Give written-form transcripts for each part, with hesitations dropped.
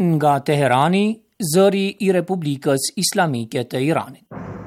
nga Teherani, zëri I Republikës Islamike të Iranit.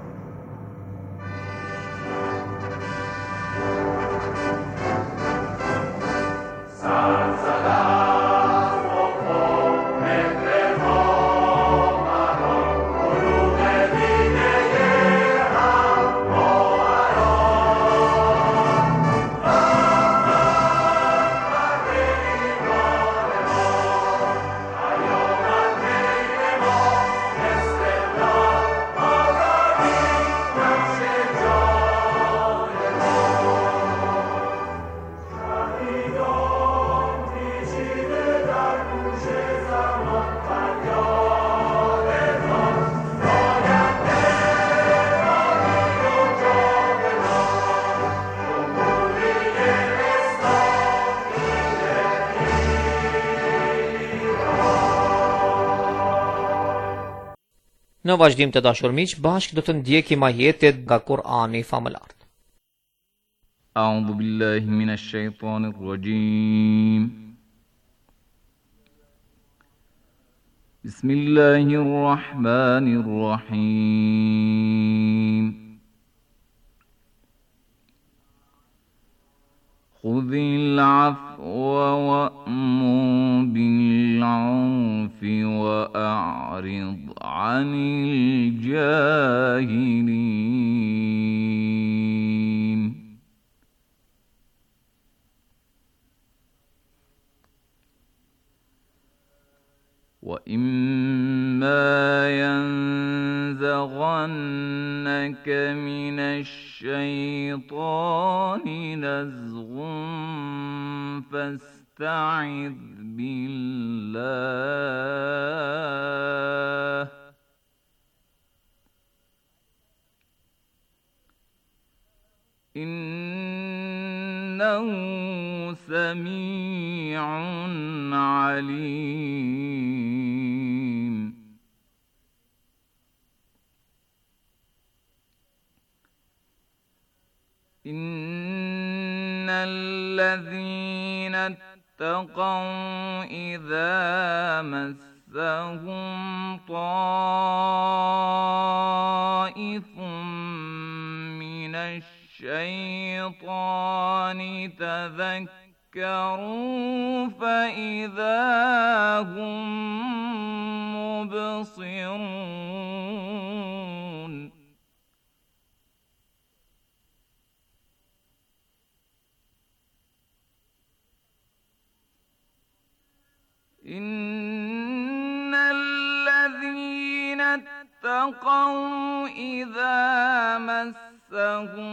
Në vazhdim të dashur miq, bashkë do të ndjekim ajetet nga Kur'ani famëlar. A'udhu billahi minash shaitanir rajim. Bismillahir rahmanir rahim. Khudhil 'afwa wa'mur bil 'urfi wa'rid 'anil jahilin. وَإِمَّا يَنزَغَنَّكَ مِنَ الشَّيْطَانِ نَزْغٌ فَاسْتَعِذْ بِاللَّهِ إِنَّهُ سَمِيعٌ عَلِيمٌ. إِنَّ الَّذِينَ اتَّقَوْا إِذَا مَسَّهُمْ طَائِفٌ مِّنَ الشَّيْطَانِ تَذَكَّرُوا فَإِذَا هُمْ مُبْصِرُونَ. إِنَّ الَّذِينَ اتَّقَوْا إِذَا مَسَّهُمْ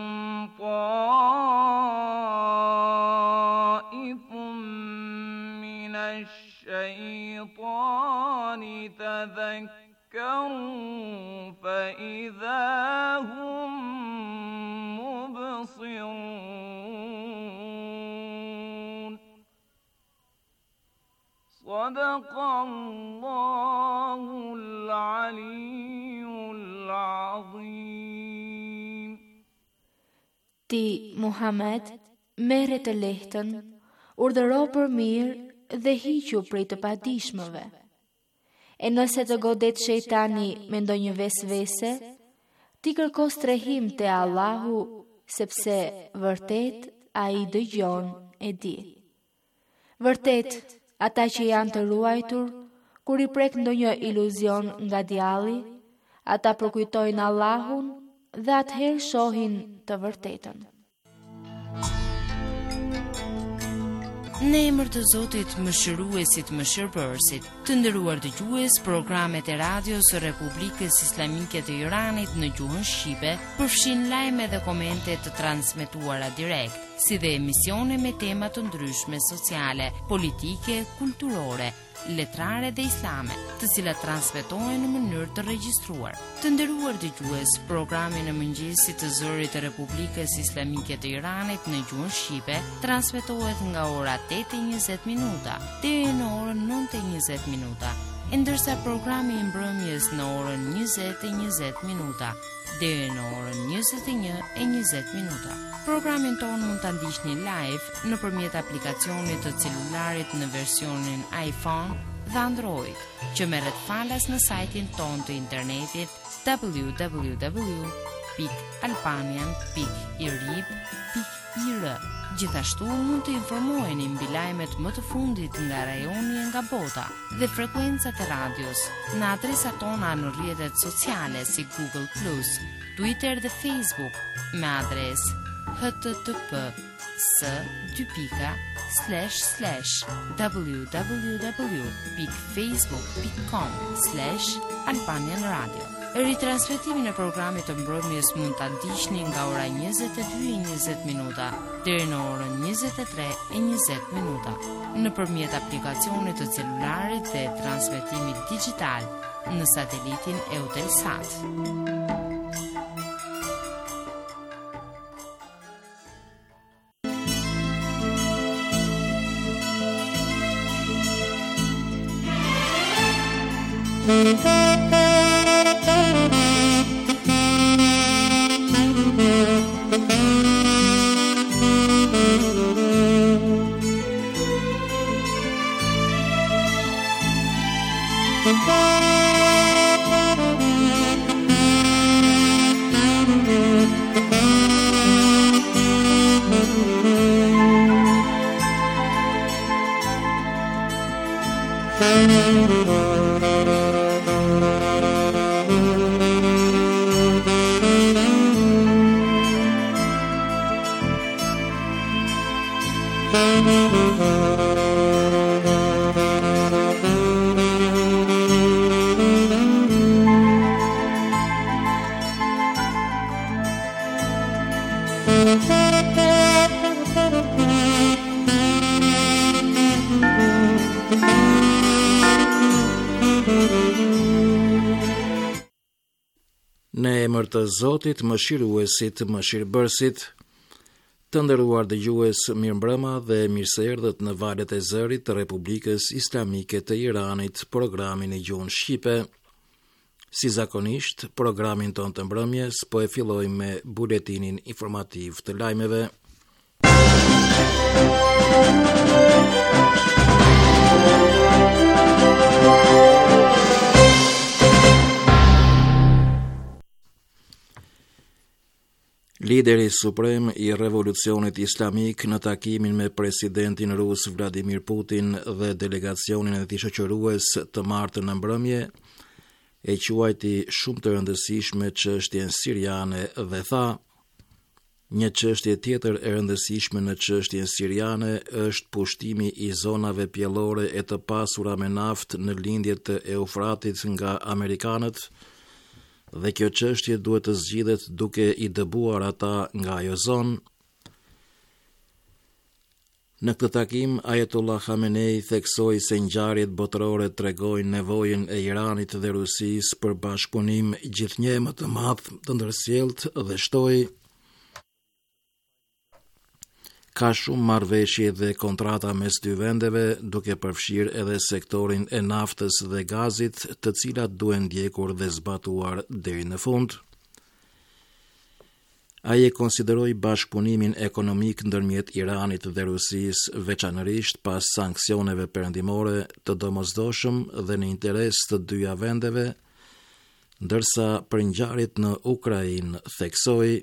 طَائِفٌ مِّنَ الشَّيْطَانِ تَذَكَّرُوا فَإِذَا هُمْ مُبْصِرُونَ. صدق الله العلي العظيم. Ti, Muhammed, merre të lehtën, urdhëro për mirë dhe hiqu prej të padijshmëve. E nëse të godet shejtani me ndonjë vesvese, ti kërko strehim te Allahu, sepse vërtet ai dëgjon e di. Vërtet, ata që janë të ruajtur, kur i prek ndonjë iluzion nga djalli, ata përkujtojnë Allahun dhe atëherë shohin të vërtetën. Në emër të Zotit Mëshiruesit Mëshirbërësit, të nderuar dëgjues, programet e radios së Republikës Islamike të Iranit në gjuhën shqipe përfshin lajme dhe komente të transmetuara direkt, si dhe emisione me tema të ndryshme sociale, politike, kulturore, letrare dhe islame, të cilat transmetohen në mënyrë të regjistruar. Të nderuar dëgjues, programi në mëngjesit të zërit të Republikës Islamike të Iranit në gjuhën shqipe transmetohet nga ora 8:20 deri në orën 9:20, ndërsa programi i mbrëmjes në orën 20:20 deri në orën 21:20. Programin tonë mund ta ndiqni live nëpërmjet aplikacionit të celularit në versionin iPhone dhe Android, që merret falas në sajtin ton të internetit www.albanian.irib.ir. Gjithashtu mund të informoheni mbi lajmet më të fundit nga rajoni e nga bota dhe frekuencat e radios në adresat tona në rrjetet sociale si Google+, Twitter dhe Facebook me adresë http://www.facebook.com/Albanian Radio. Ritransmetimin e programit të mbrëmjes mund ta ndiqni nga ora 22:20 deri në orën 23:20 nëpërmjet aplikacionit të celularit dhe transmetimit digjital në satelitin Eutelsat. Në emër të Zotit, mëshiruesit, mëshirbërësit, të nderuar dëgjues, mirëmbrëma dhe mirëseerdhët në valët e zërit të Republikës Islamike të Iranit, programin e gjuhën shqipe. Si zakonisht, programin ton të mbrëmjes po e fillojmë me buletinin informativ të lajmeve. Lideri suprem i revolucionit islamik në takimin me presidentin rus Vladimir Putin dhe delegacionin e tij shoqërues të martën në mbrëmje e quajti shumë të rëndësishme çështjen siriane dhe tha: një çështje tjetër e rëndësishme në çështjen siriane është pushtimi i zonave pjellore e të pasura me naftë në lindjet të Eufratit nga amerikanët, dhe kjo çështje duhet të zgjidhet duke i dëbuar ata nga ajo zonë. Në këtë takim, Ayatollah Khamenei theksoi se ngjarjet botërore tregojnë nevojën e Iranit dhe Rusisë për bashkëpunim gjithnjë më të madh të ndërsjellët dhe shtoi: ka shumë marrëveshje dhe kontrata mes dy vendeve, duke përfshirë edhe sektorin e naftës dhe gazit, të cilat duhen ndjekur dhe zbatuar deri në fund. Ai e konsideroi bashkëpunimin ekonomik ndërmjet Iranit dhe Rusisë, veçanërisht pas sanksioneve perëndimore, të domosdoshëm dhe në interes të dyja vendeve, ndërsa për ngjarjet në Ukrainë theksoi: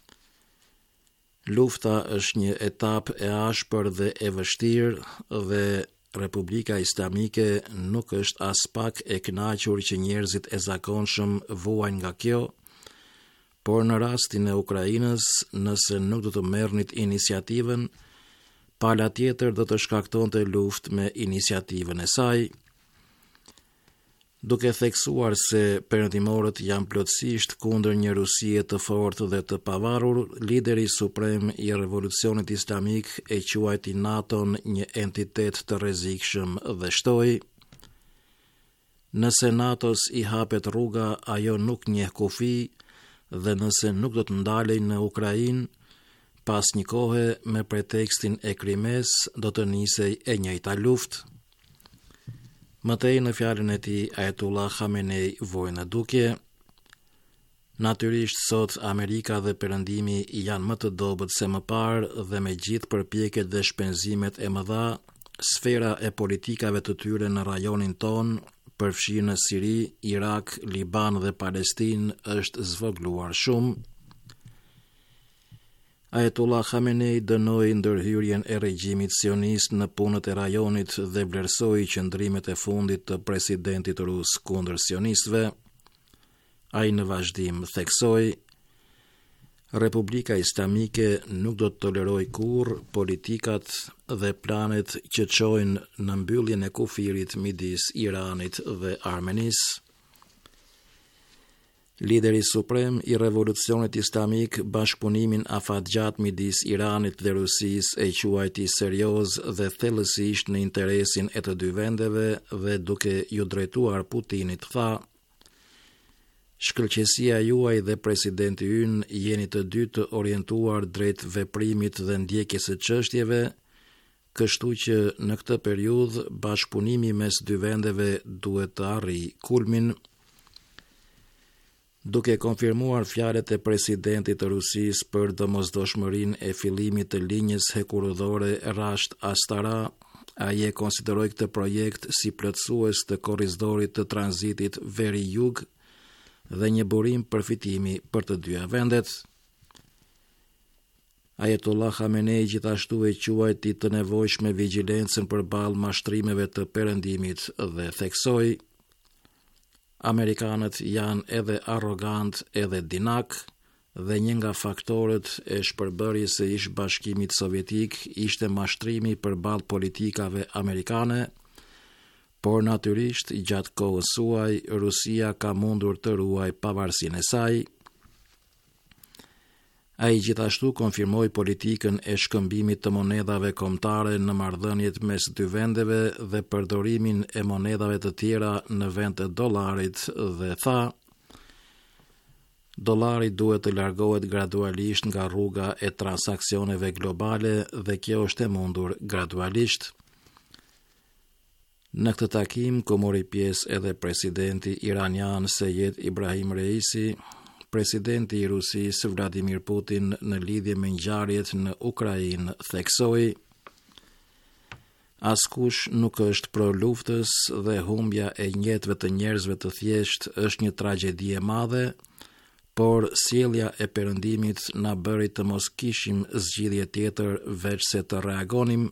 lufta është një etapë e ashpër dhe e vështirë dhe Republika Islamike nuk është as pak e kënaqur që njerëzit e zakonshëm vuajnë nga kjo, por në rastin e Ukrainës, nëse nuk do të merrnit iniciativën, pala tjetër do të shkaktonte luftë me iniciativën e saj. Duke theksuar se perëndimorët janë plotësisht kundër një Rusie të fortë dhe të pavarur, lideri suprem i revolucionit islamik e quajti NATO-n një entitet të rrezikshëm dhe shtoi: nëse NATO-s i hapet rruga, ajo nuk njeh kufi, dhe nëse nuk do të ndalej në Ukrainë, pas një kohe me pretekstin e Krimes do të nisej e njëjta luftë. Mëtej në fjalën e tij, Ayatollah Khamenei voi në dukje: natyrisht sot Amerika dhe Perëndimi janë më të dobët se më parë dhe me gjithë përpjekjet dhe shpenzimet e mëdha, sfera e politikave të tyre në rajonin ton, përfshirë në Siri, Irak, Liban dhe Palestinë, është zvogluar shumë. Ajetullah Khamenei dënoi ndërhyrjen e regjimit sionist në punët e rajonit dhe vlerësoi qëndrimet e fundit të presidentit rus kundër sionistëve. Ai në vazhdim theksoi: Republika Islamike nuk do të toleroj kurrë politikat dhe planet që çojnë në mbylljen e kufirit midis Iranit dhe Armenisë. Lideri suprem i revolucionit islamik bashkëpunimin afatgjat midis Iranit dhe Rusisë e quajti serioz dhe thellësisht në interesin e të dy vendeve dhe duke ju drejtuar Putinit tha: Shkëlqësia juaj dhe presidenti ynë jeni të dy të orientuar drejt veprimit dhe ndjekjes së çështjeve, kështu që në këtë periudhë bashkëpunimi mes dy vendeve duhet të arrijë kulmin. Duke konfirmuar fjalët e presidentit të Rusisë për domosdoshmërinë e fillimit të linjës hekurudhore Rasht-Astara, ai e konsideroi këtë projekt si plotësues të korridorit të tranzitit veri-jug dhe një burim përfitimi për të dyja vendet. Ajetullah Khamenei gjithashtu e quajti të nevojshme vigjilencën përballë mashtrimeve të perëndimit dhe theksoi: Amerikanët janë edhe arrogant edhe dinak dhe një nga faktorët e shpërbërjes së ish-bashkimit sovjetik ishte mashtrimi përballë politikave amerikane, por natyrisht gjatë kohës suaj Rusia ka mundur të ruaj pavarësinë e saj. Ai gjithashtu konfirmoi politikën e shkëmbimit të monedhave kombëtare në marrëdhëniet mes dy vendeve dhe përdorimin e monedhave të tjera në vend të dollarit dhe tha: Dollari duhet të largohet gradualisht nga rruga e transaksioneve globale dhe kjo është e mundur gradualisht. Në këtë takim ku mori pjesë edhe presidenti iranian Seyed Ibrahim Reisi, presidenti i Rusisë Vladimir Putin në lidhje me ngjarjet në Ukrainë theksoi: Askush nuk është pro luftës dhe humbja e jetëve të njerëzve të thjesht është një tragjedi e madhe, por sjellja e perëndimit na bëri të mos kishim zgjidhje tjetër veç se të reagonim.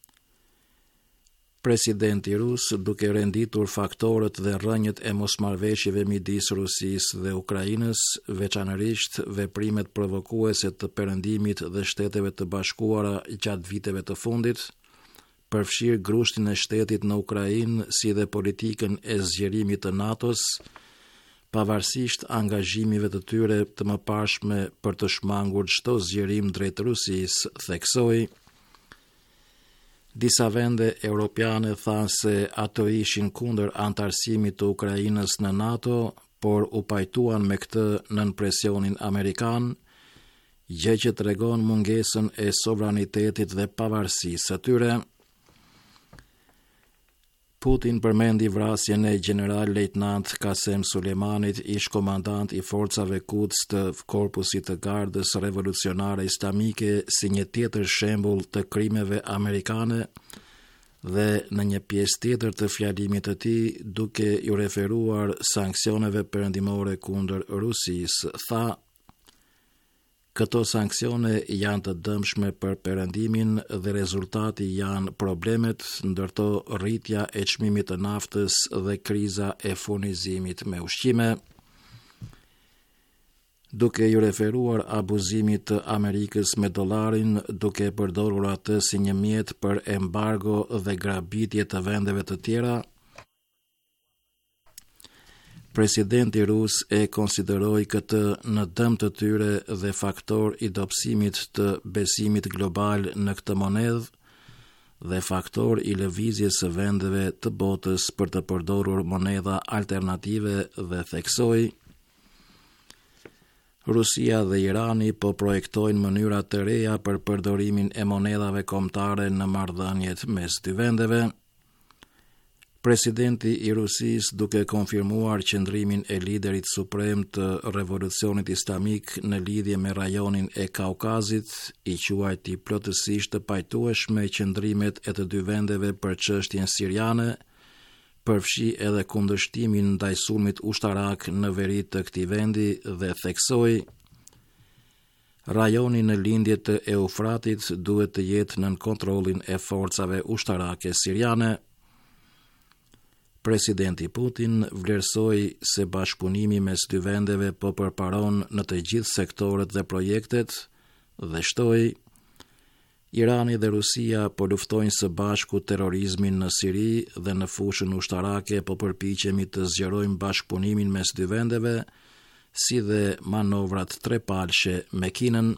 Presidenti rus, duke renditur faktorët dhe rrënjët e mosmarrveshjeve midis Rusisë dhe Ukrainës, veçanërisht veprimet provokuese të perëndimit dhe Shteteve të Bashkuara gjatë viteve të fundit, përfshirë grushtin e shtetit në Ukrainë si dhe politikën e zgjerimit të NATO-s, pavarësisht angazhimeve të tyre të mëparshme për të shmangur çdo zgjerim drejt Rusisë, theksoi. Disa vende europiane thanë se ato ishin kundër antarësimit të Ukrainës në NATO, por u pajtuan me këtë nën presionin amerikan, gjë që tregon mungesën e sovranitetit dhe pavarësisë së tyre. Putin përmendi vrasjen e general-lejtnant Qasem Sulemanit, ish komandant i forcave Quds të korpusit të gardës revolucionare islamike, si një tjetër shembull të krimeve amerikane dhe në një pjesë tjetër të fjalimit të tij, duke ju referuar sanksioneve perëndimore kundër Rusisë, tha: Këto sanksione janë të dëmshme për perëndimin dhe rezultati janë problemet, ndërto rritja e çmimit të naftës dhe kriza e furnizimit me ushqime. Duke ju referuar abuzimit të Amerikës me dollarin, duke përdorur atë si një mjet për embargo dhe grabitje të vendeve të tjera, presidenti rus e konsideroi këtë në dëm të tyre dhe faktor i dobësimit të besimit global në këtë monedhë dhe faktor i lëvizjes së vendeve të botës për të përdorur monedha alternative dhe theksoi: Rusia dhe Irani po projektojnë mënyra të reja për përdorimin e monedhave kombëtare në marrëdhëniet mes dy vendeve. Presidenti i Rusisë, duke konfirmuar qëndrimin e liderit suprem të revolucionit islamik në lidhje me rajonin e Kaukazit, i quajti plotësisht të pajtueshme qëndrimet e të dy vendeve për çështjen siriane, përfshi edhe kundërshtimin ndaj sulmit ushtarak në veri të këtij vendi dhe theksoi: rajoni në lindje të Eufratit duhet të jetë nën kontrollin e forcave ushtarake siriane. Presidenti Putin vlerësoi se bashkëpunimi mes dy vendeve po përparon në të gjithë sektorët dhe projektet dhe shtoi: Irani dhe Rusia po luftojnë së bashku terrorizmin në Siri dhe në fushën ushtarake po përpiqemi të zgjerojmë bashkëpunimin mes dy vendeve, si dhe manovrat trepalshe me Kinën.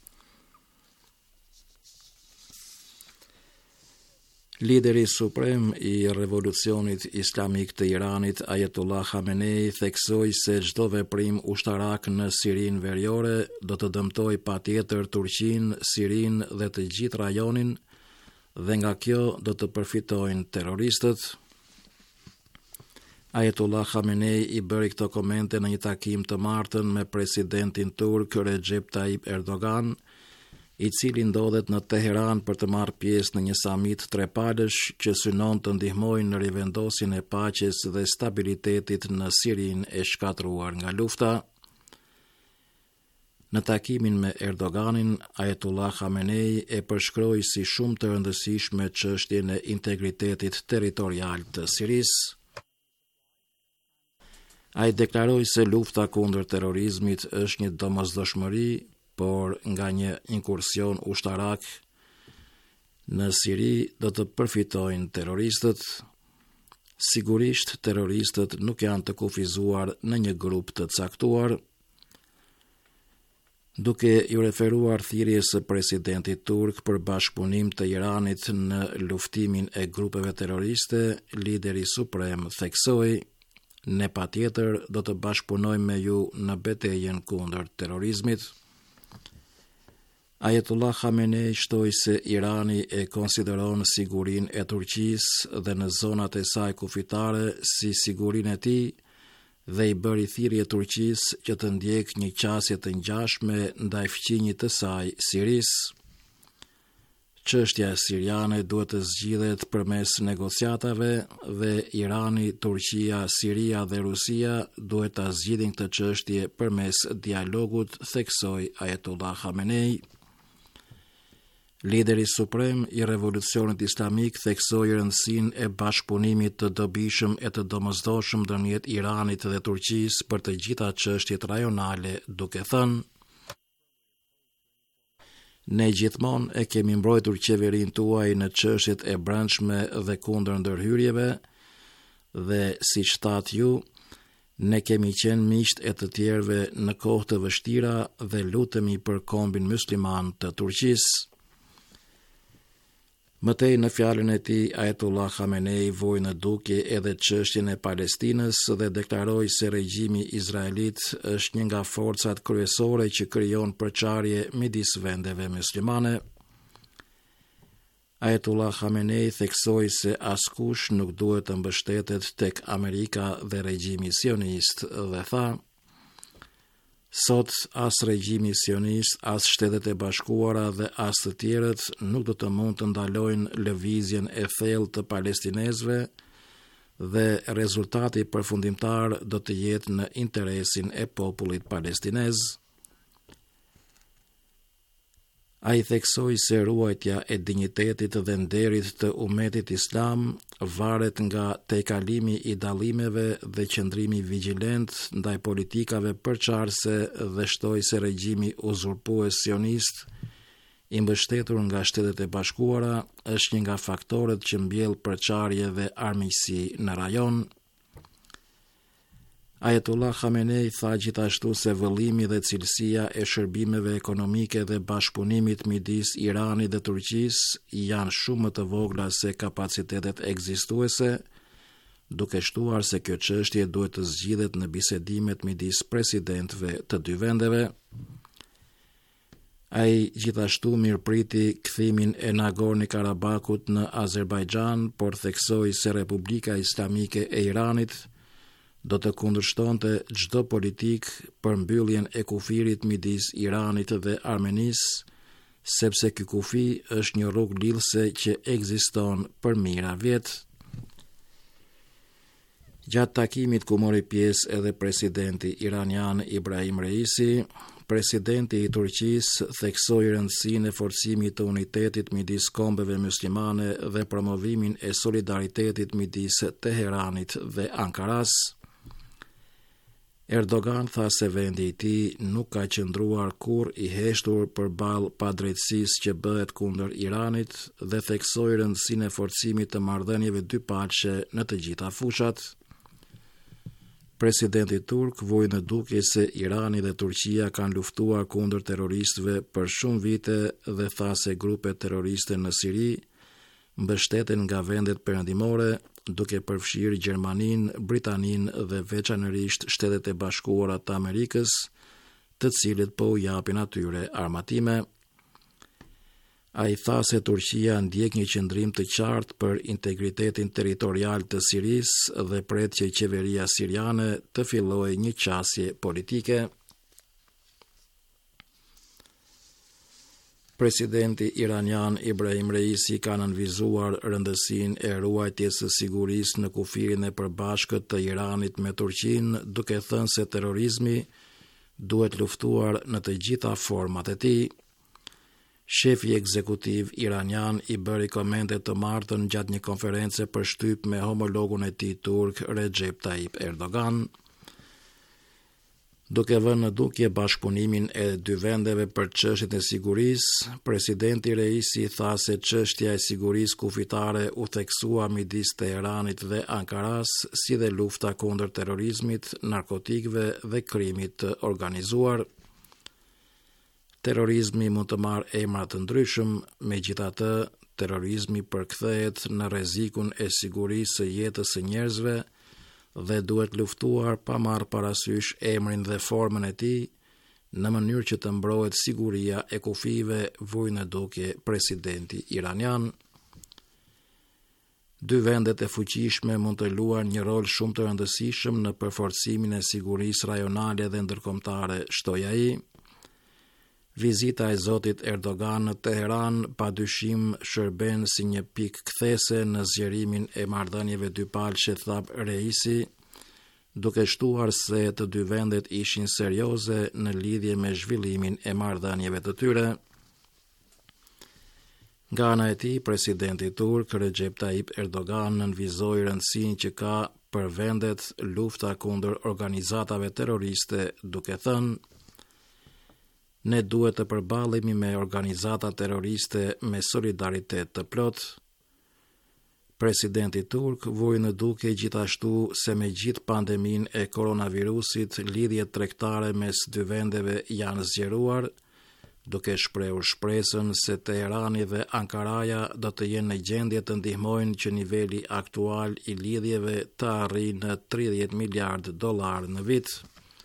Lideri suprem i revolucionit islamik të Iranit, Ayatollah Khamenei, theksoi se çdo veprim ushtarak në Sirinë Veriore do të dëmtojë patjetër Turqinë, Sirinë dhe të gjithë rajonin, dhe nga kjo do të përfitojnë terroristët. Ayatollah Khamenei i bëri këto komente në një takim të martën me presidentin turk Recep Tayyip Erdogan, i cili ndodhet në Teheran për të marrë pjesë në një samit trepalësh që synon të ndihmojnë në rivendosjen e paqes dhe stabilitetit në Sirinë e shkatruar nga lufta. Në takimin me Erdoganin, Ayatollah Khamenei e përshkroi si shumë të rëndësishme çështjen e integritetit territorial të Sirisë. Ai deklaroi se lufta kundër terrorizmit është një domosdoshmëri, por nga një inkursion ushtarak në Siri do të përfitojnë terroristët. Sigurisht, terroristët nuk janë të kufizuar në një grup të caktuar. Duke ju referuar thirrjes së presidentit turk për bashkëpunim të Iranit në luftimin e grupeve terroriste, lideri suprem theksoi: ne patjetër do të bashkëpunojmë me ju në betejën kundër terrorizmit. Ayatollah Khamenei shtoi se Irani e konsideron sigurinë e Turqisë dhe në zonat e saj kufitare si sigurinë e tij dhe i bëri thirrje Turqisë që të ndjekë një qasje të ngjashme ndaj fqinjit të saj Sirisë. Çështja siriane duhet të zgjidhet përmes negociatave dhe Irani, Turqia, Siria dhe Rusia duhet ta zgjidhin këtë çështje përmes dialogut, theksoi Ayatollah Khamenei. Lideri suprem i revolucionit islamik theksoi rëndësinë e bashkëpunimit të dobishëm e të domosdoshëm ndërmjet Iranit dhe Turqisë për të gjitha çështjet rajonale, duke thënë: ne gjithmonë e kemi mbrojtur qeverinë tuaj në çështjet e brendshme dhe kundër ndërhyrjeve, dhe siç thatë ju, ne kemi qenë miqtë e të tjerëve në kohë të vështira dhe lutemi për kombin musliman të Turqisë. Mëtej në fjalën e tij, Ayatollah Khamenei voi në dukje edhe çështjen e Palestinës dhe deklaroi se regjimi izraelit është një nga forcat kryesore që krijon përçarje midis vendeve muslimane. Ayatollah Khamenei theksoi se askush nuk duhet të mbështetet tek Amerika dhe regjimi sionist dhe tha: sot as regjimi sionist, as Shtetet e Bashkuara dhe as të tjerët nuk do të mund të ndalojnë lëvizjen e thellë të palestinezëve dhe rezultati përfundimtar do të jetë në interesin e popullit palestinez. Ai theksoi se ruajtja e dinjitetit dhe nderit të umetit islam varet nga tejkalimi i dallimeve dhe qëndrimi vigjilent ndaj politikave përçarëse dhe shtoi se regjimi uzurpues sionist i mbështetur nga Shtetet e Bashkuara është një nga faktorët që mbjell përçarje dhe armiqësi në rajon. Ayatollah Khamenei tha gjithashtu se vëllimi dhe cilësia e shërbimeve ekonomike dhe bashkëpunimit midis Iranit dhe Turqisë janë shumë më të vogla se kapacitetet ekzistuese, duke shtuar se kjo çështje duhet të zgjidhet në bisedimet midis presidentëve të dy vendeve. Ai gjithashtu mirëpriti kthimin e Nagorno-Karabakut në Azerbajxhan, por theksoi se Republika Islamike e Iranit do të kundërshtonte çdo politikë për mbylljen e kufirit midis Iranit dhe Armenisë, sepse ky kufi është një rrugë lidhëse që ekziston për mijëra vjet. Gjatë takimit ku mori pjesë edhe presidenti iranian Ibrahim Reisi, presidenti i Turqisë theksoi rëndësinë e forcimit të unitetit midis kombeve muslimane dhe promovimin e solidaritetit midis Teheranit dhe Ankaras. Erdogan tha se vendi i tij nuk ka qëndruar kurrë i heshtur përballë padrejtësisë që bëhet kundër Iranit dhe theksoi rëndësinë e forcimit të marrëdhënieve dypaqe në të gjitha fushat. Presidenti turk voi në dukje se Irani dhe Turqia kanë luftuar kundër terroristëve për shumë vite dhe tha se grupet terroriste në Siri mbështeten nga vendet perëndimore, duke përfshirë Gjermaninë, Britaninë dhe veçanërisht Shtetet e Bashkuara të Amerikës, të cilët po u japin atyre armatime. Ai tha se Turqia ndjek një qëndrim të qartë për integritetin territorial të Sirisë dhe pret që qeveria siriane të fillojë një qasje politike. Presidenti iranian Ibrahim Reisi ka nënvizuar rëndësinë e ruajtjes së sigurisë në kufirin e përbashkët të Iranit me Turqinë, duke thënë se terrorizmi duhet luftuar në të gjitha format e tij. Shefi ekzekutiv iranian i bëri komente të martën gjatë një konference për shtyp me homologun e tij turk Recep Tayyip Erdogan. Duke vënë në dukje bashkëpunimin e dy vendeve për çështjet e sigurisë, presidenti Reisi tha se çështja e sigurisë kufitare u theksua midis Teheranit dhe Ankaras, si dhe lufta kundër terrorizmit, narkotikëve dhe krimit të organizuar. Terrorizmi mund të marrë emra të ndryshëm, megjithatë, terrorizmi përkthehet në rrezikun e sigurisë së jetës së njerëzve dhe duhet luftuar pa marrë parasysh emrin dhe formën e tij, në mënyrë që të mbrohet siguria e kufive, vui në dukje presidenti iranian. Dy vendet e fuqishme mund të luajnë një rol shumë të rëndësishëm në përforcimin e sigurisë rajonale dhe ndërkombëtare, shtoi ai. Vizita e zotit Erdogan në Teheran padyshim shërben si një pikë kthese në zgjerimin e marrëdhënieve dypalçe, tha Reisi, duke shtuar se të dy vendet ishin serioze në lidhje me zhvillimin e marrëdhënieve të tyre. Nga ana e tij, presidenti turk Recep Tayyip Erdogan nënvizoi rëndësinë që ka për vendet lufta kundër organizatave terroriste, duke thënë: ne duhet të përballemi me organizata terroriste me solidaritet të plot. Presidenti turk voi në dukje gjithashtu se me gjithë pandemin e koronavirusit, lidhjet tregtare mes dy vendeve janë zgjeruar, duke shprehur shpresën se Teherani dhe Ankaraja do të jenë në gjendje të ndihmojnë që niveli aktual i lidhjeve të arrijë në $30 miliardë në vit.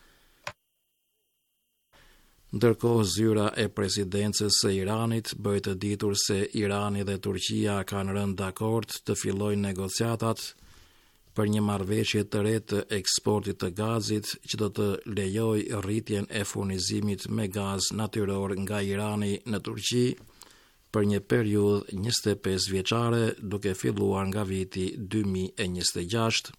Ndërkohë, zyra e presidencës së Iranit bëri të ditur se Irani dhe Turqia kanë rënë dakord të fillojnë negociatat për një marrëveshje të re të eksportit të gazit që do të lejojë rritjen e furnizimit me gaz natyror nga Irani në Turqi për një periudhë 25 vjeçare, duke filluar nga viti 2026.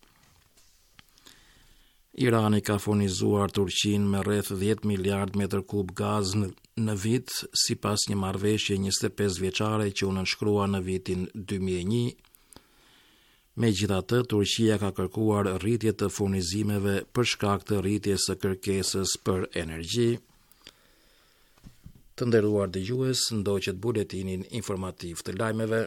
Irani ka furnizuar Turqinë me rreth 10 miliard metër kub gaz në vit, sipas një marrëveshje 25 vjeçare që u nënshkrua në vitin 2001. Megjithatë, Turqia ka kërkuar rritje të furnizimeve për shkak të rritjes së kërkesës për energji. Të nderuar dëgjues, ndoqët buletinin informativ të lajmeve.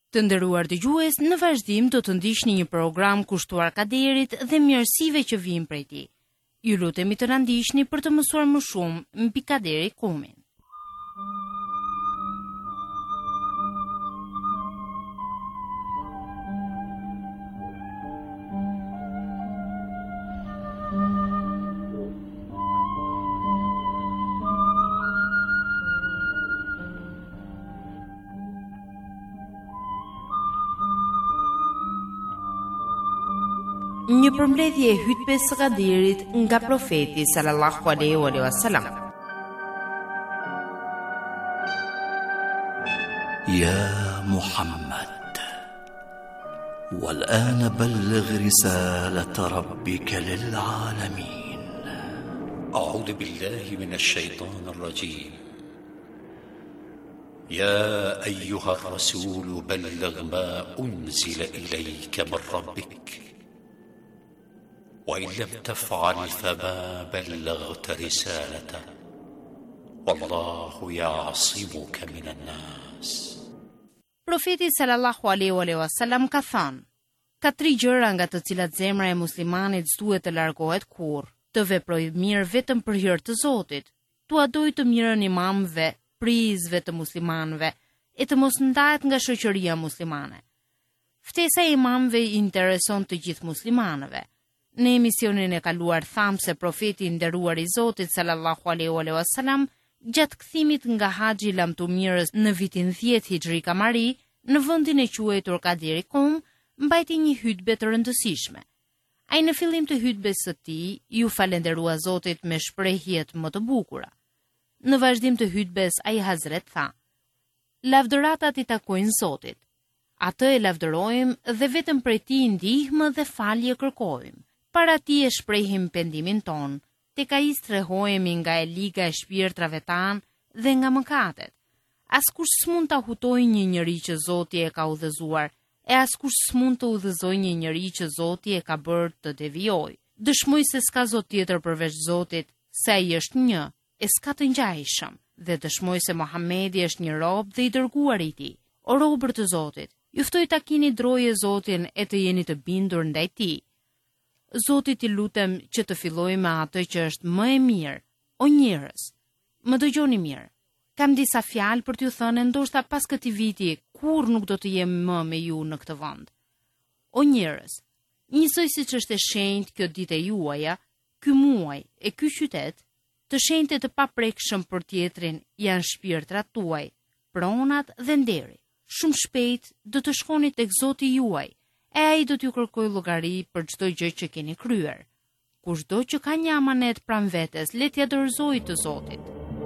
Të nderuar dëgjues, në vazhdim do të ndiqni një program kushtuar kaderit dhe mirësive që vijnë prej tij. Ju lutemi të na ndiqni për të mësuar më shumë mbi kaderi kumin. Një përmbledhje e hutbes së kaderit nga profeti sallallahu alaihi wasallam. يا محمد والآن بلغ رسالة ربك للعالمين. أعوذ بالله من الشيطان الرجيم. يا أيها الرسول بلغ ما أنزل إليك من ربك وإن لم تفعل فما بلغت رسالته والله يعصمك من الناس. Profeti sallallahu alaihi wasallam ka thënë: ka 3 gjëra nga të cilat zemra e muslimanit s'duhet të largohet kurrë: të veprojë mirë vetëm për hir të Zotit, të adojë të mirën imamëve, prizve të muslimanëve, e të mos ndahet nga shoqëria muslimane. Ftesa e imamëve i intereson të gjithë muslimanëve. Në emisionin e kaluar tham se profeti i nderuar i Zotit sallallahu alaihi wasallam gjatë kthimit nga Haxhi i lamtumirës në vitin 10 Hijri Kamari, në vendin e quajtur Kadiri Kum, mbajti një hutbë të rëndësishme. Ai në fillim të hutbes së tij ju falenderua Zotit me shprehjet më të bukura. Në vazhdim të hutbes ai Hazret tha: lavdëratat i takojnë Zotit. Atë e lavdërojmë dhe vetëm prej tij ndihmë dhe falje kërkojmë. Para tij e shprehim pendimin ton, tek ai strehohemi nga e liga e shpirtrave tan dhe nga mëkatet. Askush s'mund ta hutojë një njeri që Zoti e ka udhëzuar, e askush s'mund të udhëzojë një njeri që Zoti e ka bërë të devijojë. Dëshmoj se s'ka Zot tjetër përveç Zotit, se ai është një, e s'ka të ngjajshëm, dhe dëshmoj se Muhamedi është një rob dhe i dërguar i tij. O robër të Zotit, ju ftoj ta keni droje Zotin e të jeni të bindur ndaj tij. Zotit i lutem që të filloj me atë që është më e mirë. O njerëz, më dëgjoni mirë. Kam disa fjalë për t'ju thënë, ndoshta pas këtij viti kur nuk do të jem më me ju në këtë vend. O njerëz, njësoj siç është e shenjtë kjo ditë e juaja, ky muaj e ky qytet, të shenjtë të paprekshëm për tjetrin janë shpirtrat tuaj, pronat dhe nderi. Shumë shpejt do të shkoni tek Zoti juaj, e ai do t'ju kërkojë llogari për çdo gjë që keni kryer. Kushdo që ka një amanet pranë vetes, le t'ia dorëzojë të Zotit.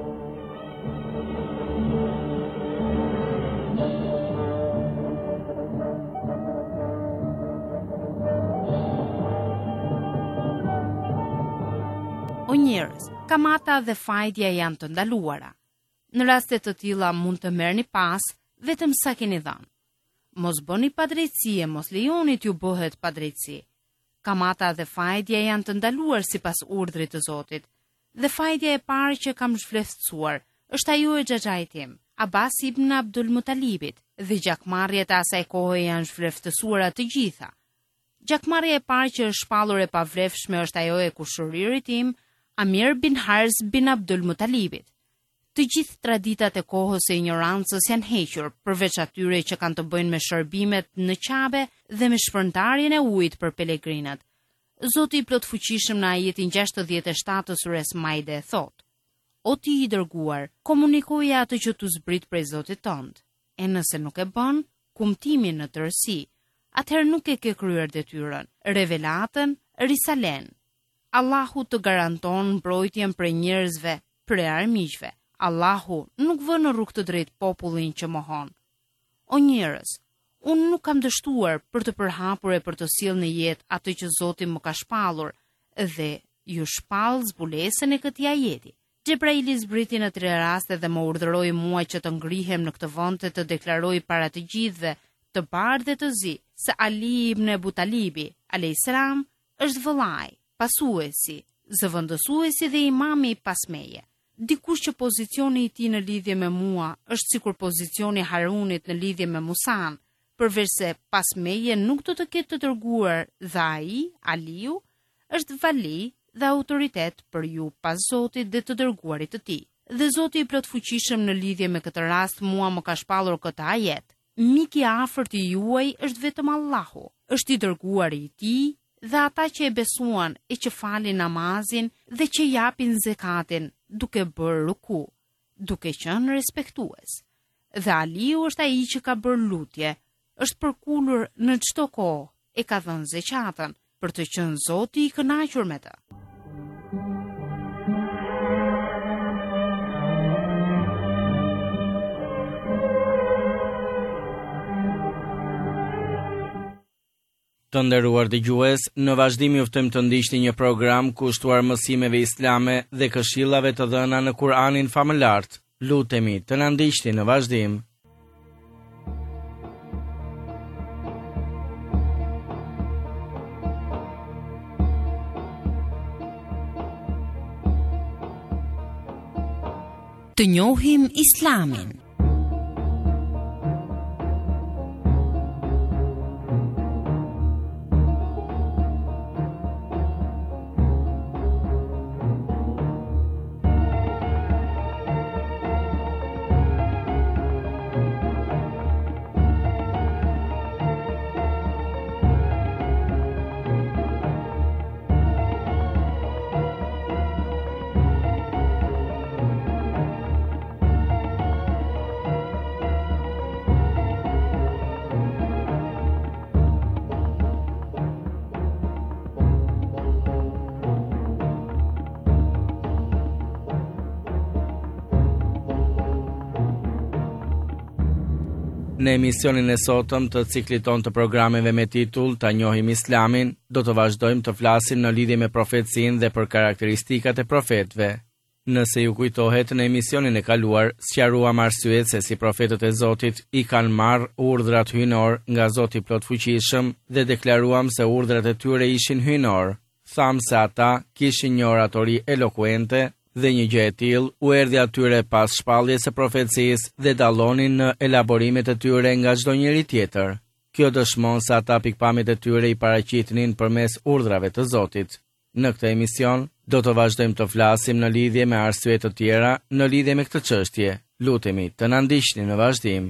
O njerëz, kamata dhe fajdja janë të ndaluara. Në raste të tilla mund të merrni pas vetëm sa keni dhënë. Mos bëni padrejtësi, mos lejoni t'ju bëhet padrejtësi. Kamata dhe fajdja janë të ndaluar sipas urdhrit të Zotit. Dhe fajdja e parë që kam zhvlerësuar është ajo e xhaxhait tim, Abbas ibn Abdul Mutalibit, dhe gjakmarrjet e asaj kohe janë zhvlerësuara të gjitha. Gjakmarrja e parë që është shpallur e pavlefshme është ajo e kushëririt tim, Amir bin Harz bin Abdul Mutalibit. Të gjithë traditat e kohës e ignorancës janë hequr, përveç atyre që kanë të bëjnë me shërbimet në Qabe dhe me shpërndarjen e ujit për pelegrinat. Zoti i plot fuqishëm në ajetin 67 të sures Maide thot: O ti i dërguar, komunikoje atë që tu zbrit prej Zotit tënd. E nëse nuk e bën, kumtimin në tërësi, atëherë nuk e ke kryer detyrën. Revelatën, risalen. Allahu të garanton mbrojtjen prej njerëzve, prej armiqve. Allahu nuk vë në rrugë të drejtë popullin që mohon. O njerëz, unë nuk kam dështuar për të përhapur e për të sjellë në jetë atë që Zoti më ka shpallur, dhe ju shpall zbulesën e këtij ajeti. Xhebraili zbriti në 3 raste dhe më urdhëroi mua që të ngrihem në këtë vend të deklaroj para të gjithëve, të bardhë dhe të zi, se Ali ibn Abu Talibi a.s. është vëllai, pasuesi, zëvendësuesi dhe imami i pas meje. Dikush që pozicioni i tij në lidhje me mua është sikur pozicioni i Harunit në lidhje me Musan, përveç se pas meje nuk do të ketë të dërguar dhe ai, Aliu, është vali dhe autoritet për ju pas Zotit dhe të dërguarit të tij. Dhe Zoti i plot fuqishëm në lidhje me këtë rast mua më ka shpallur këtë ajet. Miki i afërt i juaj është vetëm Allahu, është i dërguari i tij dhe ata që e besuan e që falin namazin dhe që japin zekatin duke bërë ruku, duke qenë respektues. Dhe Aliu është ai që ka bërë lutje, është përkulur në çdo kohë, e ka dhënë zekatën për të qenë Zoti i kënaqur me të. Të nderuar dëgjues, në vazhdim ju ftojmë të ndiqni një program kushtuar mësimeve islame dhe këshillave të dhëna në Kur'anin famëlart. Lutemi të na ndiqni në vazhdim. Të njohim Islamin. Në emisionin e sotëm të ciklit ton të programeve me titull Ta njohim Islamin, do të vazhdojmë të flasim në lidhje me profecinë dhe për karakteristikat e profetëve. Nëse ju kujtohet, në emisionin e kaluar, sqaruam arsyet se si profetët e Zotit i kanë marrë urdhrat hyjnor nga Zoti plot fuqishëm dhe deklaruam se urdhrat e tyre ishin hyjnor. Tham se ata kishin një oratori elokuente dhe një gjë e tillë u erdhi atyre pas shpalljes së profecisë dhe dallonin në elaborimet e tyre nga çdo njeri tjetër. Kjo dëshmon se ata pikpamjet e tyre i paraqitnin përmes urdhrave të Zotit. Në këtë emision do të vazhdojmë të flasim në lidhje me arsye të tjera në lidhje me këtë çështje. Lutemi të na ndiqni në vazhdim.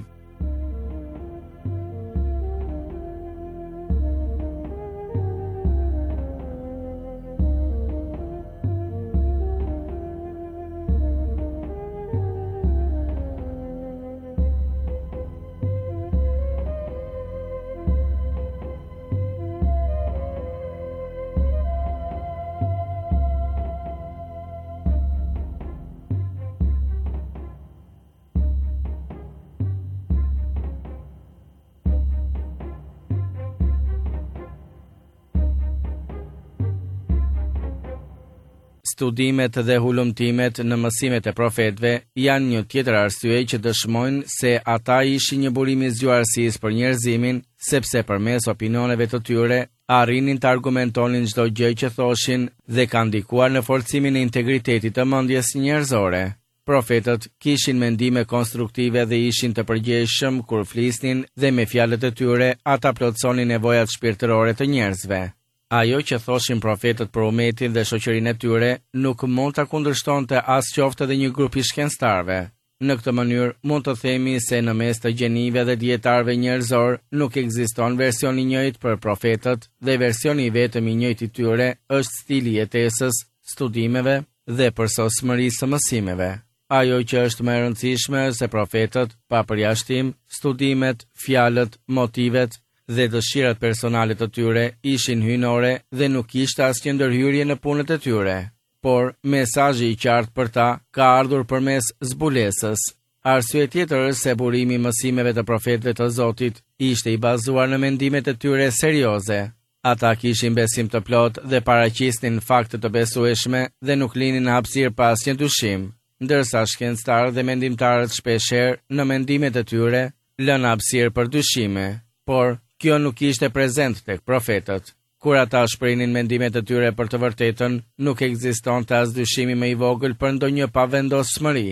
Studimet dhe hulumtimet në mësimet e profetëve janë një tjetër arsye që dëshmojnë se ata ishin një burim i zgjuarësisë për njerëzimin, sepse përmes opinioneve të tyre arrinin të argumentonin çdo gjë që thoshin dhe kanë ndikuar në forcimin e integritetit të mendjes njerëzore. Profetët kishin mendime konstruktive dhe ishin të përgjegjshëm kur flisnin dhe me fjalët e tyre ata plotësonin nevojat shpirtërore të njerëzve. Ajo që thoshin profetët për umetin dhe shoqërinë e tyre nuk mund ta kundërshtonte as qoftë edhe një grup i shkencëtarëve. Në këtë mënyrë mund të themi se në mes të gjenive dhe dietarëve njerëzor nuk ekziston version i njëjtë për profetët dhe versioni i vetëm i njëjtë i tyre është stili i jetesës, studimeve dhe përsosmërisë së mësimeve. Ajo që është më e rëndësishme se profetët, pa përjashtim, studimet, fjalët, motivet dhe dëshirat personale të tyre ishin hyjnore dhe nuk kishte asnjë ndërhyrje në punët e tyre, por mesazhi i qartë për ta ka ardhur përmes zbulesës. Arsye tjetër është se burimi i mësimeve të profetëve të Zotit ishte i bazuar në mendimet e tyre serioze. Ata kishin besim të plot dhe paraqisnin fakte të besueshme dhe nuk linin hapësirë pa asnjë dyshim, ndërsa shkencëtarët dhe mendimtarët shpeshherë në mendimet e tyre lënë hapësirë për dyshime, por kjo nuk ishte prezent tek profetët. Kur ata shprehnin mendimet e tyre për të vërtetën, nuk ekzistonte as dyshimi më i vogël për ndonjë pavendosmëri.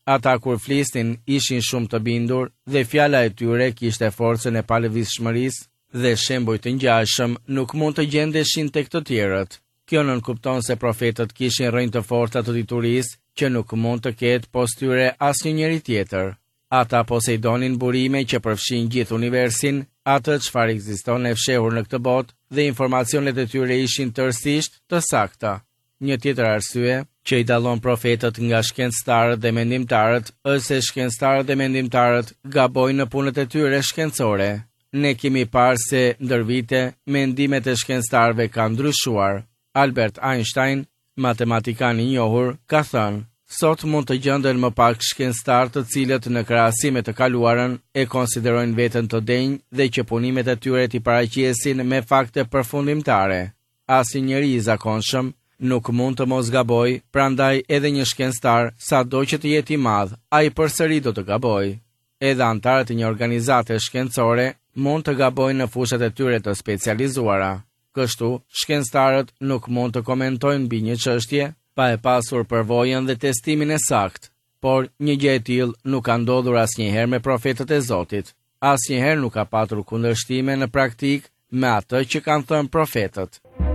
Ata kur flisnin ishin shumë të bindur dhe fjala e tyre kishte forcën e palëvizshmërisë dhe shemboj të ngjashëm nuk mund të gjendeshin tek të tjerët. Kjo nënkupton se profetët kishin rrënjë të forta të diturisë që nuk mund të ketë post tyre asnjë njeri tjetër. Ata posejdonin burime që përfshin gjithë universin, atë çfarë ekziston e fshehur në këtë botë dhe informacionet e tyre ishin tërësisht të sakta. Një tjetër arsye që i dallon profetët nga shkencëtarët dhe mendimtarët është se shkencëtarët dhe mendimtarët gabojnë në punët e tyre shkencore. Ne kemi parë se ndër vite mendimet e shkencëtarëve kanë ndryshuar. Albert Einstein, matematikan i njohur, ka thënë: "Sot mund të gjenden më pak shkencëtarë të cilët në krahasim me të kaluarën e konsiderojnë veten të denjë dhe që punimet e tyre t'i paraqesin me fakte përfundimtare. Asnjë njeri i zakonshëm nuk mund të mos gaboj, prandaj edhe një shkencëtar, sado që të jetë i madh, ai përsëri do të gabojë. Edhe antarët e një organizate shkencore mund të gabojnë në fushat e tyre të specializuara. Kështu, shkencëtarët nuk mund të komentojnë mbi një çështje pa e pasur përvojën dhe testimin e saktë, por një gjë e tillë nuk ka ndodhur asnjëherë me profetët e Zotit. Asnjëherë nuk ka patur kundërshtime në praktikë me atë që kanë thënë profetët."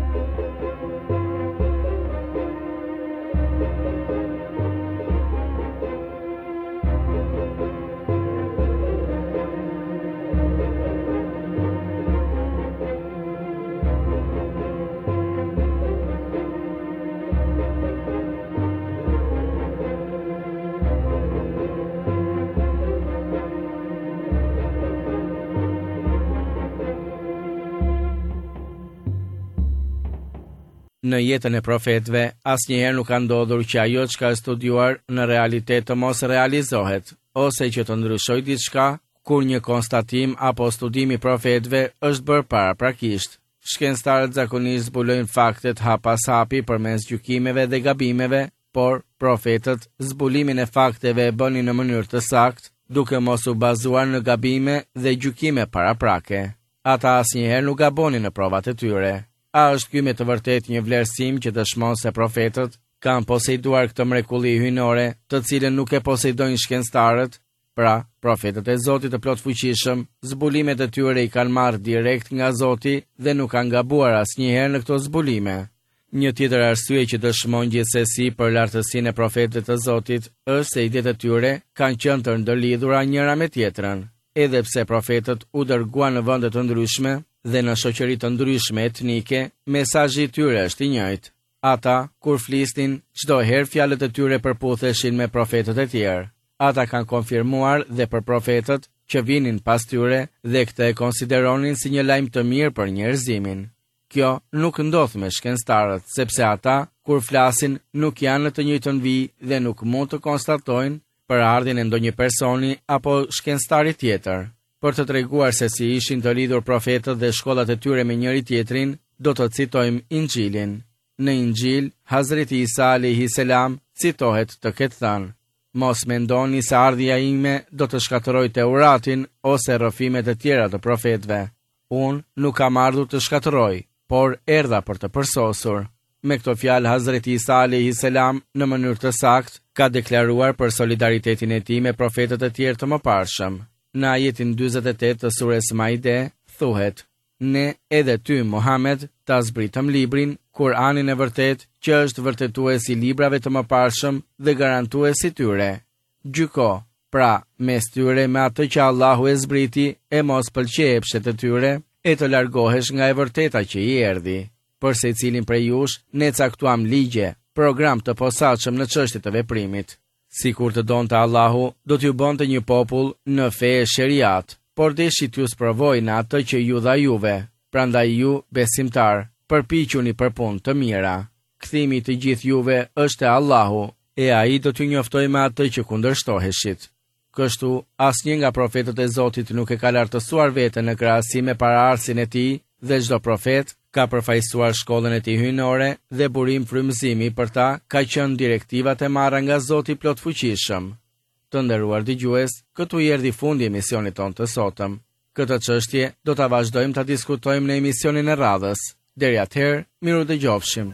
Në jetën e profetëve, asnjëherë nuk ka ndodhur që ajo çka është studiuar në realitet të mos realizohet, ose që të ndryshojë diçka kur një konstatim apo studim i profetëve është bërë paraprakisht. Shkencëtarët zakonisht zbulojnë faktet hap pas hapi përmes gjykimeve dhe gabimeve, por profetët zbulimin e fakteve e bënin në mënyrë të saktë, duke mos u bazuar në gabime dhe gjykime paraprake. Ata asnjëherë nuk gabonin në provat e tyre. A është ky me të vërtet një vlerësim që dëshmon se profetët kanë posejduar këtë mrekulli hyjnore, të cilën nuk e posejdojnë shkencëtarët? Pra, profetët e Zotit të plotfuqishëm, zbulimet e tyre i kanë marrë direkt nga Zoti dhe nuk kanë gabuar asnjëherë në këto zbulime. Një tjetër arsye që dëshmon gjithsesi për lartësinë e profetëve të Zotit është se idetë e tyre kanë qenë të ndërlidhura njëra me tjetrën. Edhe pse profetët u dërguan në vende të ndryshme dhe në shoqëri të ndryshme etnike, mesazhi i tyre është i njëjtë. Ata, kur flisnin, çdo herë fjalët e tyre përputheshin me profetët e tjerë. Ata kanë konfirmuar dhe për profetët që vinin pas tyre dhe këtë e konsideronin si një lajm të mirë për njerëzimin. Kjo nuk ndodh me shkencëtarët, sepse ata, kur flasin, nuk janë në të njëjtën vijë dhe nuk mund të konstatojnë për ardhin e ndonjë personi apo shkencëtari tjetër. Për të treguar se si ishin të lidhur profetët dhe shkollat e tyre me njëri tjetrin, do të citojmë Injilin. Në Injil, Hazreti Isa alayhi salam citohet të ketë thënë: "Mos mendoni se ardhja ime do të shkatërrojë Teuratin ose rrëfimet e tjera të profetëve. Unë nuk kam ardhur të shkatërroj, por erdha për të përsosur." Me këto fjalë Hazreti Isa alayhi salam në mënyrë të saktë ka deklaruar për solidaritetin e tij me profetët e tjerë të mëparshëm. Në ajetin 48 të sures Maide thuhet: "Ne edhe ty, Muhammed, ta zbritëm librin, Kur'anin e vërtet, që është vërtetues i librave të mëparshëm dhe garantues i tyre. Gjyko, pra, mes tyre me atë që Allahu e zbriti e mos pëlqejepshet e tyre, e të largohesh nga e vërteta që i erdhi. Për secilin prej jush, ne caktuam ligje, program të posaçëm në çështje të veprimit. Sikur të donte Allahu, do t'ju bonte një popull në fe e sheriat, por deshi t'ju sprovoj në atë që ju dha juve. Prandaj ju, besimtar, përpiquni për punë të mira. Kthimi të gjithë juve është e Allahu, e ai do t'ju njoftojë me atë që kundërshtoheshit." Kështu, asnjë nga profetët e Zotit nuk e ka lartësuar veten në krahasim me paraardhësin e tij, dhe çdo profet ka përfaqësuar shkollën e tij hyjnore dhe burim frymëzimi për ta ka qenë direktivat e marra nga Zoti i plotfuqishëm. Të nderuar dëgjues, këtu i erdhi fundi emisionit tonë të sotëm. Këtë çështje do ta vazhdojmë ta diskutojmë në emisionin e radhës. Deri atëherë, miru dëgjofshim.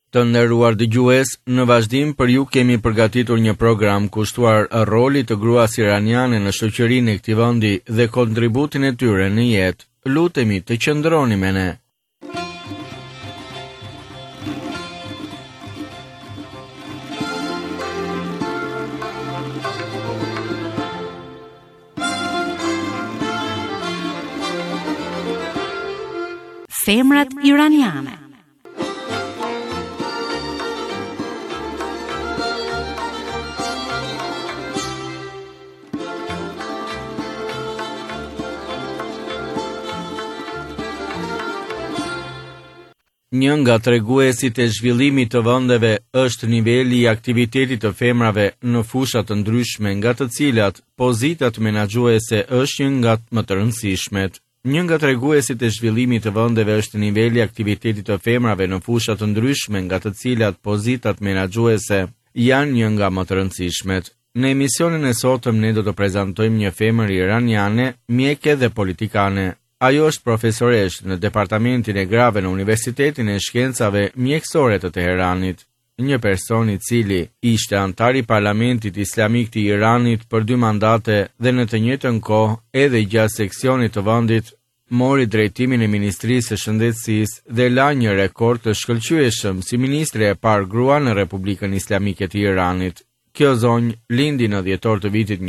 Të nderuar dëgjues, në vazhdim për ju kemi përgatitur një program kushtuar rolit të gruas iraniane në shoqërinë e këtij vendi dhe kontributin e tyre në jetë. Lutemi të qëndroni me ne. Femrat iraniane. Një nga treguesit e zhvillimit të vendeve është niveli i aktivitetit të femrave në fusha të ndryshme, nga të cilat pozitat menaxhuese është një nga më të rëndësishmet. Një nga treguesit e zhvillimit të vendeve është niveli i aktivitetit të femrave në fusha të ndryshme, nga të cilat pozitat menaxhuese janë një nga më të rëndësishmet. Në emisionin e sotëm ne do të prezantojmë një femër iraniane, mjeke dhe politikane. Ajo është profesoresh në Departamentin e Grave në Universitetin e Shkencave Mjekësore të Teheranit. Një person i cili ishte antar i Parlamentit Islamik të Iranit për 2 mandate dhe në të njëjtën kohë edhe gjatë seksionit të vendit mori drejtimin e Ministrisë së Shëndetësisë dhe la një rekord të shkëlqyeshëm si ministre e parë grua në Republikën Islamike të Iranit. Kjo zonjë lindi në dhjetor të vitit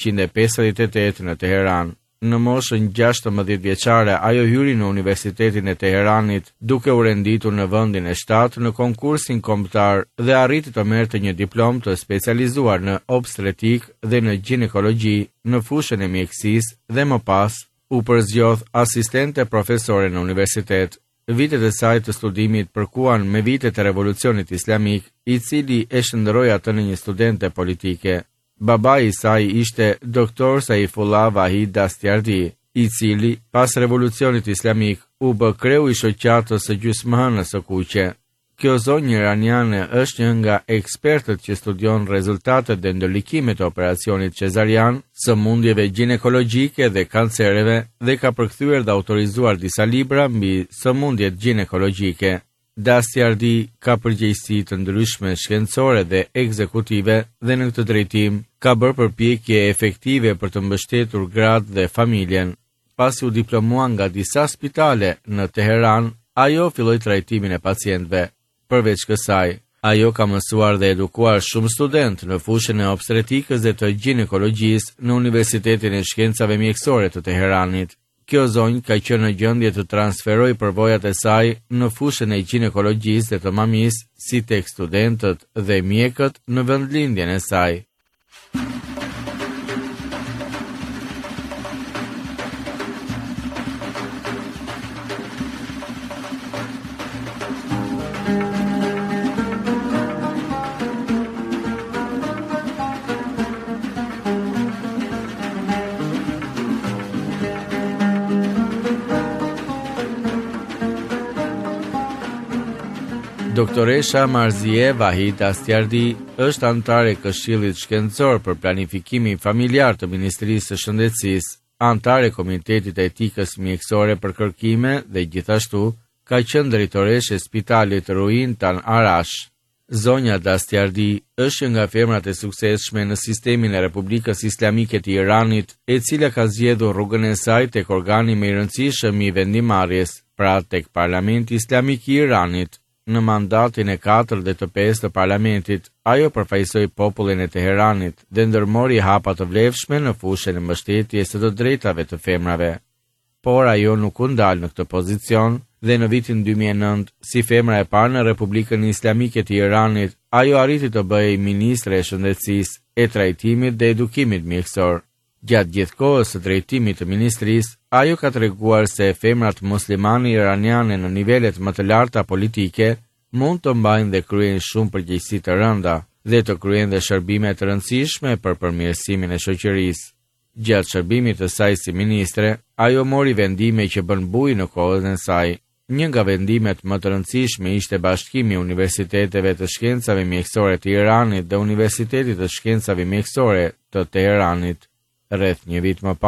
1958 në Teheran. Në moshën 16 vjeçare, ajo hyri në Universitetin e Teheranit duke u renditur në vendin e 7 në konkursin kombëtar dhe arriti të merrte një diplomë të specializuar në obstetrik dhe në ginekologji në fushën e mjekësisë dhe më pas u përzgjedh asistente profesore në universitet. Vitet e saj të studimit përkuan me vitet e revolucionit islamik, i cili e shndërroi atë në një studente politike. Babai i saj ishte doktor Saifullah Vahid Dastiardi, i cili pas revolucionit islamik u bë kreu i shoqatës së gjysmëhënës së kuqe. Kjo zonjë iraniane është një nga ekspertët që studion rezultatet dhe ndërlikimet e operacionit cezarian, sëmundjeve ginekologjike dhe kancereve dhe ka përkthyer dhe autorizuar disa libra mbi sëmundjet ginekologjike. Dastiardi ka përgjegjësi të ndryshme shkencore dhe ekzekutive dhe në këtë drejtim ka bërë përpjekje efektive për të mbështetur gratë dhe familjen. Pasi u diplomua nga disa spitale në Teheran, ajo filloi trajtimin e pacientëve. Përveç kësaj, ajo ka mësuar dhe edukuar shumë studentë në fushën e obstetrikës dhe të ginekologjisë në Universitetin e Shkencave Mjekësore të Teheranit. Kjo zonjë ka qenë në gjendje të transferojë përvojat e saj në fushën e ginekologjisë dhe të mamis, si tek studentët dhe mjekët në vendlindjen e saj. Doktoresha Marzie Vahid Dastiardi është antare e Këshillit Shkencor për Planifikimin Familjar të Ministrisë së Shëndetësisë, antare e Komitetit Etikës Mjekësore për Kërkime dhe gjithashtu ka qenë drejtoreshe e Spitalit Ruin Tan Arash. Zonja Dastiardi është nga femrat e suksesshme në sistemin e Republikës Islamike të Iranit, e cila ka zgjedhur rrugën e saj tek organi më i rëndësishëm i vendimarrjes, pra tek Parlamenti Islamik i Iranit. Në mandatin e 4 dhe të 5 të parlamentit, ajo përfaqësoi popullin e Teheranit dhe ndërmori hapa të vlefshme në fushën e mbështetjes së të drejtave të femrave. Por ajo nuk u ndal në këtë pozicion dhe në vitin 2009, si femra e parë në Republikën Islamike të Iranit, ajo arriti të bëhej ministre e shëndetësisë, e trajtimit dhe edukimit mjekësor. Gjatë gjithë kohës së drejtimit të ministrisë, ajo ka treguar se femrat muslimane iraniane në nivelet më të larta politike mund të mbajnë dhe kryejnë shumë përgjegjësi të rënda dhe të kryejnë dhe shërbime të rëndësishme për përmirësimin e shoqërisë. Gjatë shërbimit të saj si ministre, ajo mori vendime që bën bujë në kohën e saj. Një nga vendimet më të rëndësishme ishte bashkimi i Universiteteve të Shkencave Mjekësore të Iranit dhe Universitetit të Shkencave Mjekësore të Teheranit. Rreth një vit më parë,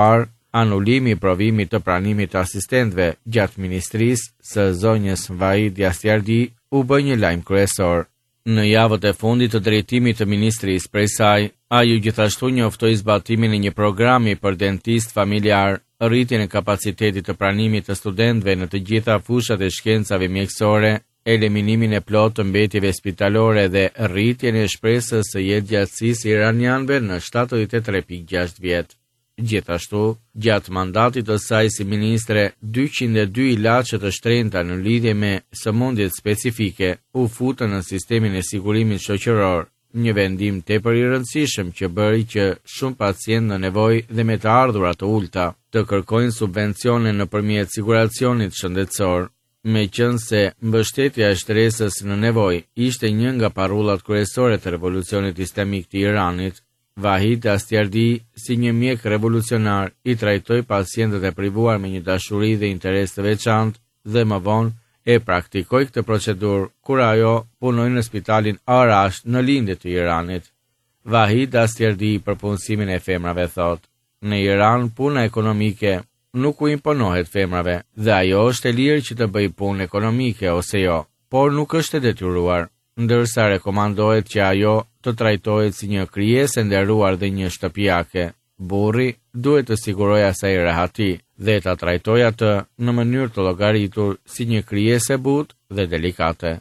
Anulimi i provimit të pranimit të asistentëve gjatë ministrisë së zonjës Vahid Jastiardi u bë një lajm kryesor. Në javët e fundit të drejtimit të ministrisë prej saj, ajo gjithashtu njoftoi zbatimin e një programi për dentist familjar, rritjen e kapacitetit të pranimit të studentëve në të gjitha fushat e shkencave mjekësore, eliminimin e plotë të mbetjeve spitalore dhe rritjen e shpresës së jetëgjatësisë iranianëve në 73.6 vjet. Gjithashtu, gjatë mandatit të saj si ministre, 202 ilaçe të shtrenjta në lidhje me sëmundjet specifike u futën në sistemin e sigurimit shoqëror, një vendim tepër i rëndësishëm që bëri që shumë pacientë në nevojë dhe me të ardhura të ulta të kërkojnë subvencione nëpërmjet siguracionit shëndetësor. Meqense mbështetja e shtresës në nevojë ishte një nga parrullat kryesore të revolucionit islamik të Iranit, Vahid Jastiardi, si një mjek revolucionar, i trajtoi pacientët e privuar me një dashuri dhe interes të veçantë dhe më vonë e praktikoi këtë procedurë kur ajo punoi në spitalin Arash në lindje të Iranit. Vahid Jastiardi për punësimin e femrave thot: "Në Iran puna ekonomike nuk u imponohet femrave dhe ajo është e lirë që të bëjë punë ekonomike ose jo, por nuk është e detyruar, ndërsa rekomandohet që ajo të trajtohet si një krijesë e nderuar dhe një shtëpiake. Burri duhet të sigurojë asaj rehati dhe ta trajtojë atë në mënyrë të llogaritur si një krijesë e butë dhe delikate."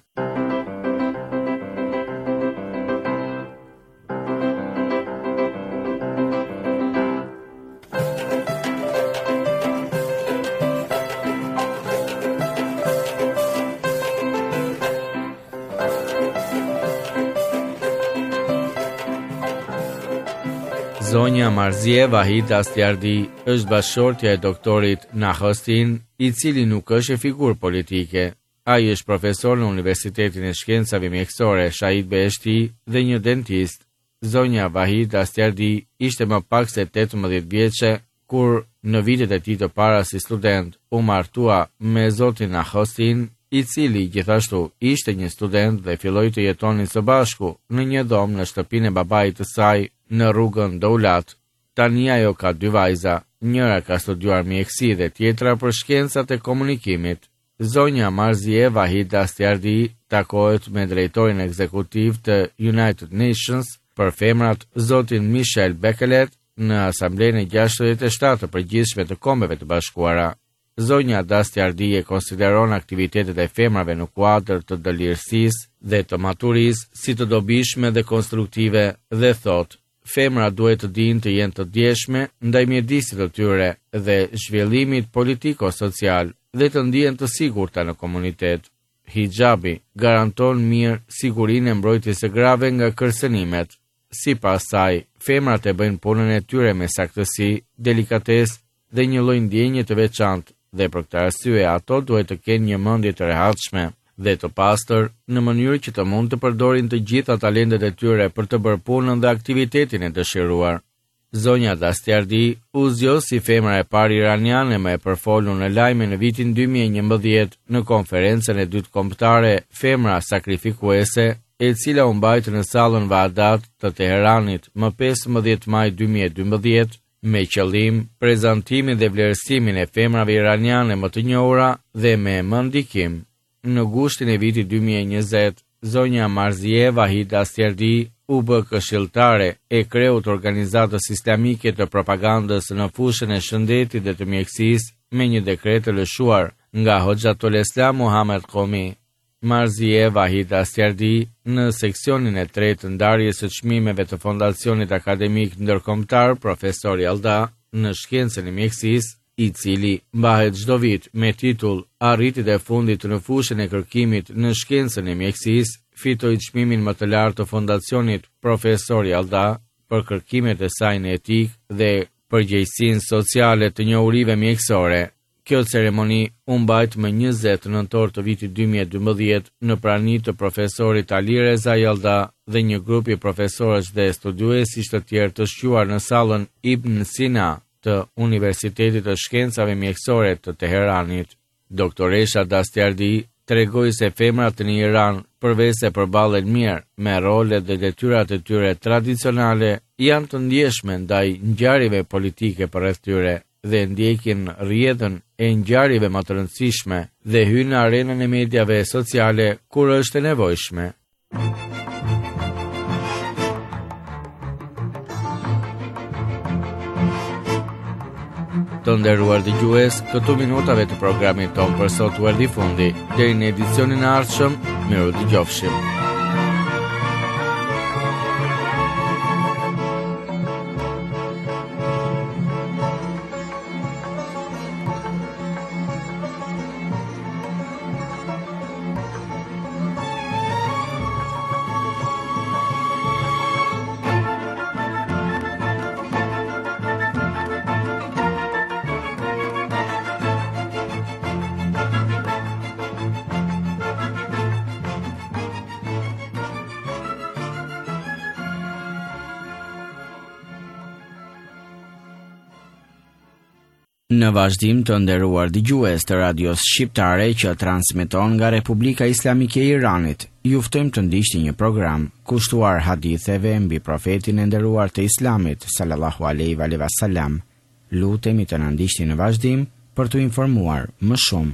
Zonja Marzie Vahid Jastiardi është bashkëshortja e doktorit Nahostin, i cili nuk është e figurë politike. Ai është profesor në Universitetin e Shkencave Mjekësore Shahid Beheshti dhe një dentist. Zonja Vahid Jastiardi ishte më pak se 18 vjeçe kur në vitet e tij të para si student u martua me zotin Nahostin, i cili gjithashtu ishte një student dhe filloi të jetonin së bashku në një dhomë në shtëpinë e babait të saj në rrugën Doulat. Tani ajo ka 2 vajza, njëra ka studiuar mjekësi dhe tjetra për shkencat e komunikimit. Zonja Marzie Vahid Jastiardi takohet me drejtorin ekzekutiv të United Nations për femrat zotin Michel Bachelet në Asamblenë e 67 të përgjithshme të Kombeve të Bashkuara. Zonja Jastiardi e konsideron aktivitetet e femrave në kuadër të dëlirësisë dhe të maturisë si të dobishme dhe konstruktive dhe thot: "Femra duhet të dinë të jenë të ndjeshme ndaj mjedisit të tyre dhe zhvillimit politiko-social dhe të ndihen të sigurta në komunitet. Hijabi garanton mirë sigurinë e mbrojtjes së grave nga kërcënimet. Sipas saj, femrat e bëjnë punën e tyre me saktësi, delikatesë dhe një lloj ndjenje të veçantë dhe për këtë arsye ato duhet të kenë një mendje të rehatshme dhe të pastër në mënyrë që të mund të përdorin të gjitha talentet e tyre për të bërë punën dhe aktivitetin e dëshiruar." Zonja Jastiardi u zgjoh si femra e parë iraniane më e përfolur në lajme në vitin 2011 në konferencën e dytë kombëtare Femra Sakrifikuese, e cila u mbajtë në sallën Vaadat të Teheranit më 15 maj 2012, me qëllim prezantimin dhe vlerësimin e femrave iraniane më të njohura dhe me më ndikim. Në gushtin e vitit 2020, zonja Marzie Vahid Jastiardi u bë këshilltare e kreut organizatës islamike të propagandës në fushën e shëndetit dhe të mjekësisë me një dekret të lëshuar nga Hoxhatul Islam Muhammed Qomi. Marzie Vahid Jastiardi në seksionin e 3 të ndarjes së çmimeve të Fondacionit Akademik Ndërkombëtar Profesori Alda në shkencën e mjekësisë, i cili mbahet çdo vit me titull "Arritjet e fundit në fushën e kërkimit në shkencën e mjekësisë", fitoi çmimin më të lartë të Fondacionit Profesori Alda për kërkimet e saj në etikë dhe përgjegjësinë sociale të njohurive mjekësore. Kjo ceremoni u mbajt më 20 nëntor të vitit 2012 në prani të profesorit Ali Reza Jalda dhe një grupi profesorësh dhe studiuesish të tjerë të shquar në sallën Ibn Sina të Universitetit të Shkencave Mjekësore të Teheranit. Doktoresha Jastiardi tregoi se femrat në Iran, përveç se përballen mirë me rolet dhe detyrat e tyre tradicionale, janë të ndjeshme ndaj ngjarjeve politike përreth tyre dhe ndjekin rrjedhën e ngjarjeve më të rëndësishme dhe hynë në arenën e mediave sociale kur është e nevojshme. Të nderuar dëgjues, këtu minutave të programit ton për sot u erdhi fundi. Deri në edicionin e ardhshëm, miru dëgjofshim. Në vazhdim të nderuar dëgjues të radios shqiptare që transmeton nga Republika Islamike e Iranit, ju ftojmë të ndiqni një program kushtuar haditheve mbi profetin e nderuar të Islamit sallallahu alaihi wasallam. Lutemi të na ndiqni në vazhdim për t'u informuar më shumë.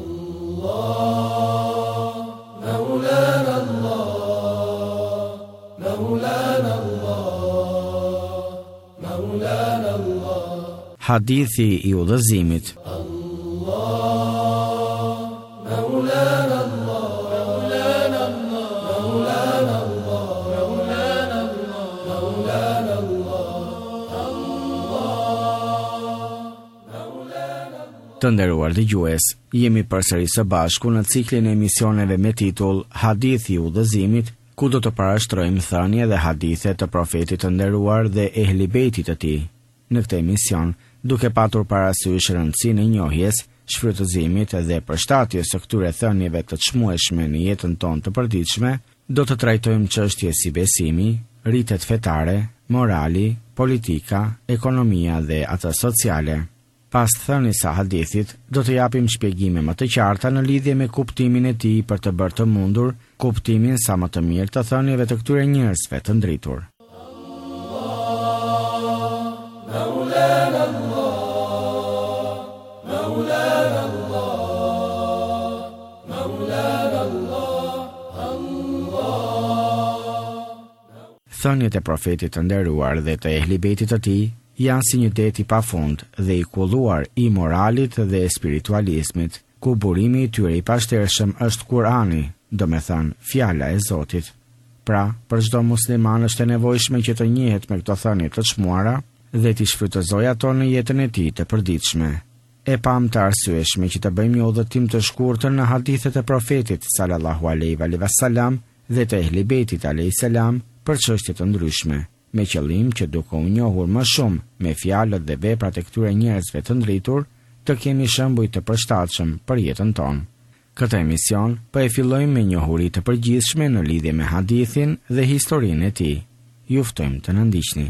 Hadithi i udhëzimit. Të nderuar dëgjues, jemi përsëri së bashku në ciklin e emisioneve me titull Hadithi i udhëzimit, ku do të parashtrojmë thënie dhe hadithe të profetit të nderuar dhe ehli bejtit të tij. Në këtë emision, duke patur parasysh rëndësinë e njohjes, shfrytëzimit dhe përshtatjes së këtyre thënieve të çmueshme në jetën tonë të përditshme, do të trajtojmë çështje si besimi, rritet fetare, morali, politika, ekonomia dhe ato sociale. Pas thënies së hadithit, do të japim shpjegime më të qarta në lidhje me kuptimin e tij për të bërë të mundur kuptimin sa më të mirë të thënieve të këtyre njerëzve të ndritur. Thëniet e profetit të nderuar dhe të ehli bejtit të tij janë si një det i pafund dhe i kulluar i moralit dhe spiritualizmit, ku burimi i tyre i pashtershëm është Kurani, domethënë fjala e Zotit. Pra, për çdo musliman është e nevojshme që të njihet me këto thënie të çmuara dhe t'i shfrytëzojë ato në jetën e tij të përditshme. E pam të arsyeshme që të bëjmë një udhëtim të shkurtër në hadithet e profetit sallallahu alaihi wasallam dhe të ehli bejtit alayhis salam për çështje të ndryshme, me qëllim që duke u njohur më shumë me fjalët dhe veprat e këtyre njerëzve të ndritur, të kemi shembuj të përshtatshëm për jetën tonë. Këtë emision po e fillojmë me njohuri të përgjithshme në lidhje me hadithin dhe historinë e tij. Ju ftojmë të na ndiqni.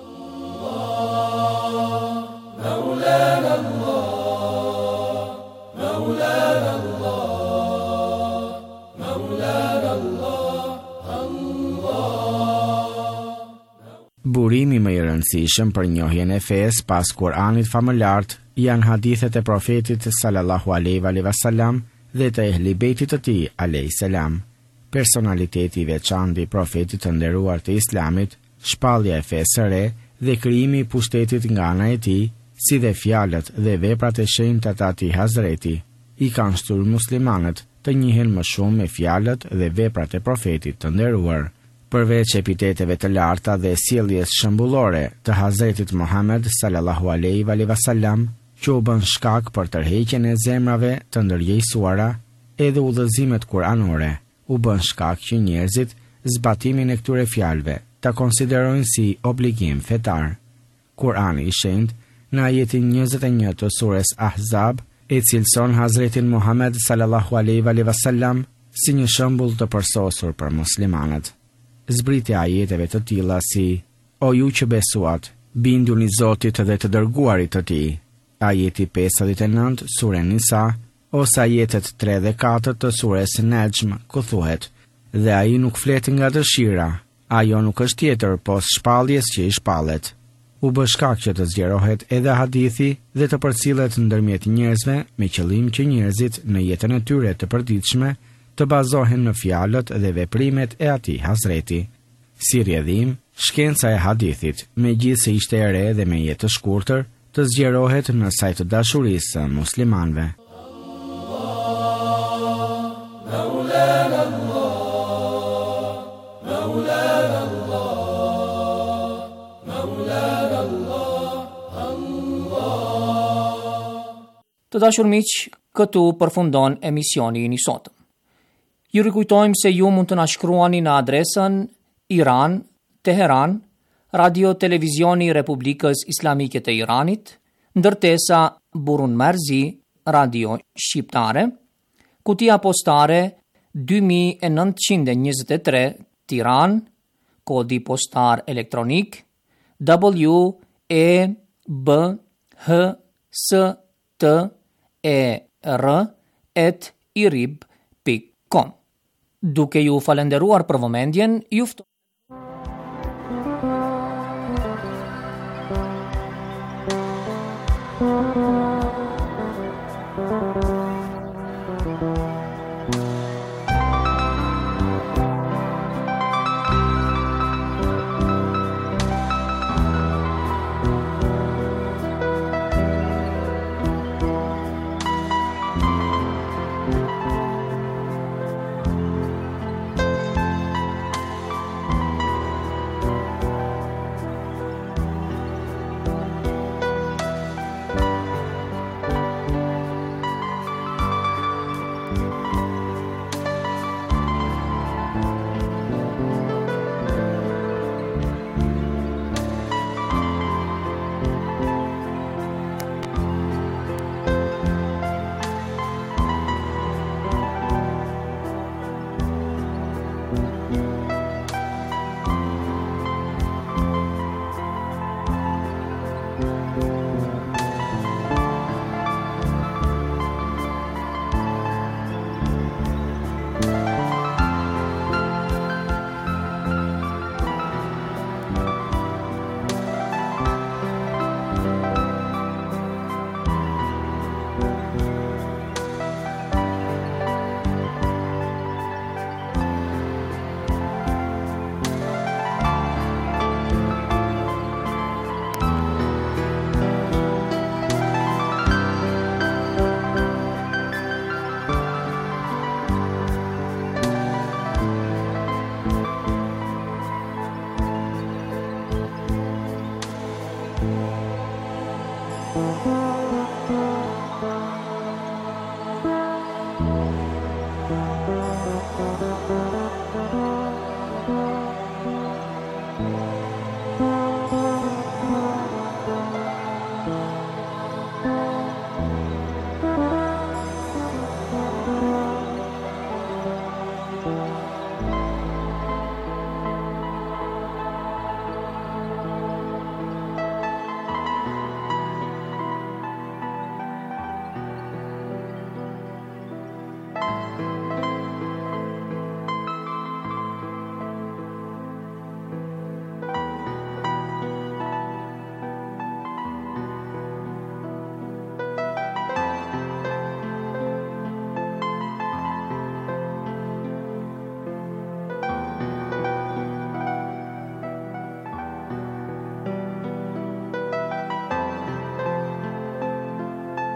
Burimi më i rëndësishëm për njohjen e fesë pas Kuranit famëlart janë hadithet e profetit sallallahu alaihi wasallam dhe të ehli bejtit të tij alayhis salam. Personaliteti i veçantë i profetit të nderuar të Islamit, shpallja e fesë së re dhe krijimi i pushtetit nga ana e tij, si dhe fjalët dhe veprat e shenjta të atij Hazreti, i kanë shtyrë muslimanët të njihen më shumë me fjalët dhe veprat e profetit të nderuar. Përveç epiteteve të larta dhe sjelljes shembullore të Hazretit Muhammed sallallahu alaihi wasallam, që u bën shkak për tërheqjen e zemrave të ndërgjegjësuara, edhe udhëzimet kuranore u bën shkak që njerëzit zbatimin e këtyre fjalëve ta konsiderojnë si obligim fetar. Kurani i shenjtë në ajetin 21 të surës Ahzab e cilëson Hazretin Muhammed sallallahu alaihi wasallam si një shembull të përsosur për muslimanët. Zbritja ajeteve të tilla si: O ju që besuat, binduni Zotit dhe të dërguarit të tij. Ajeti 59 sure Nisa, ose ajetet 3 dhe 4 të sures Nejm, ku thuhet: Dhe ai nuk flet nga dëshira, ajo nuk është tjetër pos shpalljes që i shpallet. u bë shkak që të zgjerohet edhe hadithi dhe të përcillet ndërmjet njerëzve me qëllim që njerëzit në jetën e tyre të përditshme të bazohen në fjalët dhe veprimet e atij Hazreti. Si rrjedhim, shkenca e hadithit, megjithse ishte e re dhe me jetë të shkurtër, të zgjerohet në sajt të dashurisë së muslimanëve. Të dashur miq, këtu përfundon emisioni i sotëm. Ju rikujtojmë se ju mund të na shkruani në adresën Iran, Teheran, Radio Televizioni i Republikës Islamike të Iranit, ndërtesa Burun Merzi, Radio Shqiptare, kutia postare 2923 Tiran, kodi postar elektronik WEBHSTER@irib.com. Duke ju falenderuar për vëmendjen, ju ftoj